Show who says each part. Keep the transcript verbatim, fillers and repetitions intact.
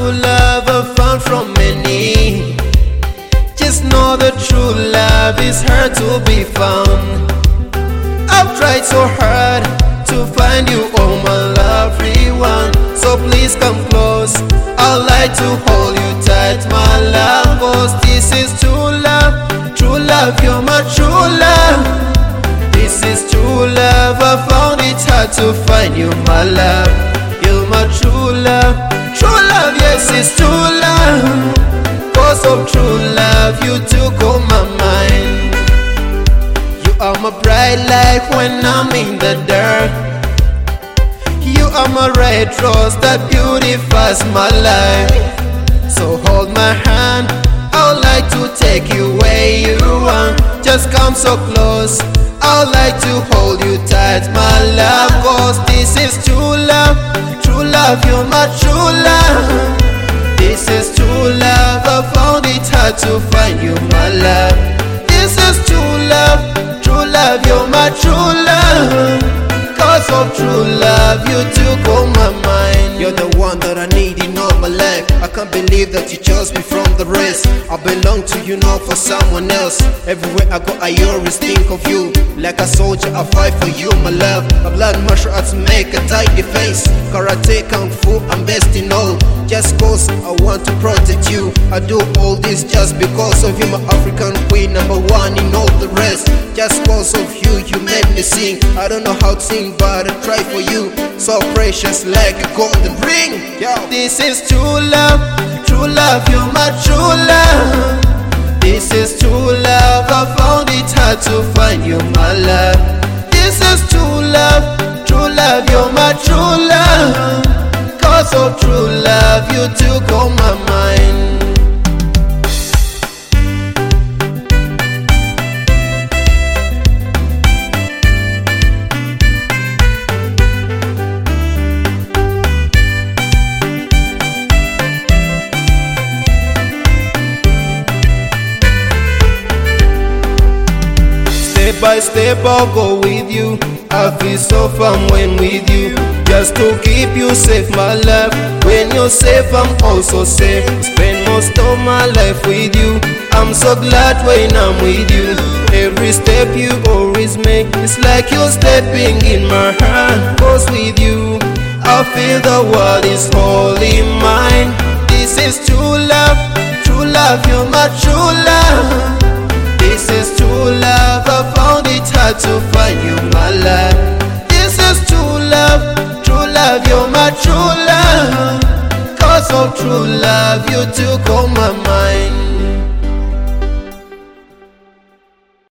Speaker 1: true love I found from many. Just know the true love is hard to be found. I've tried so hard to find you, oh my lovely one. So please come close, I'd like to hold you tight, my love. Cause this is true love, true love, you're my true love. This is true love, I found it hard to find you, my love. You're my true love, true love, yes it's true love. Cause of true love, you took all my mind. You are my bright light when I'm in the dark. You are my red rose that beautifies my life. So hold my hand, I'd like to take you where you want. Just come so close, I'd like to hold you tight, my love. Cause this is true love, true love, you're my true love. This is true love, I found it hard to find you, my love. This is true love, true love, you're my true love. Cause of true love, you took all my mind. You're the one that I need in all my life. I can't believe that you chose me from the rest. I belong to you, not for someone else. Everywhere I go, I always think of you. Like a soldier, I fight for you, my love. I blood martial arts make a tight defense. Karate, kung fu, I'm best in all. Just cause I want to protect you. I do all this just because of you, my African queen, number one in all the rest. Just cause of you, you made me sing. I don't know how to sing, but I try for you. So precious like a golden ring. Yo. This is true love, true love, you're my true love. This is true love, I found it hard to find you, my love. This is true love, true love, you're my true love. Cause of true love, you took all my mind. Step by step I'll go with you. I feel so fun when with you. Just to keep you safe, my love. When you're safe, I'm also safe. Spend most of my life with you. I'm so glad when I'm with you. Every step you always make, it's like you're stepping in my hand. Cause with you, I feel the world is wholly mine. This is true love, true love, you're my true love. This is true love, I found it hard to find you, my love. This is true love, true love, you're my true love. Cause of true love, you took all my mind.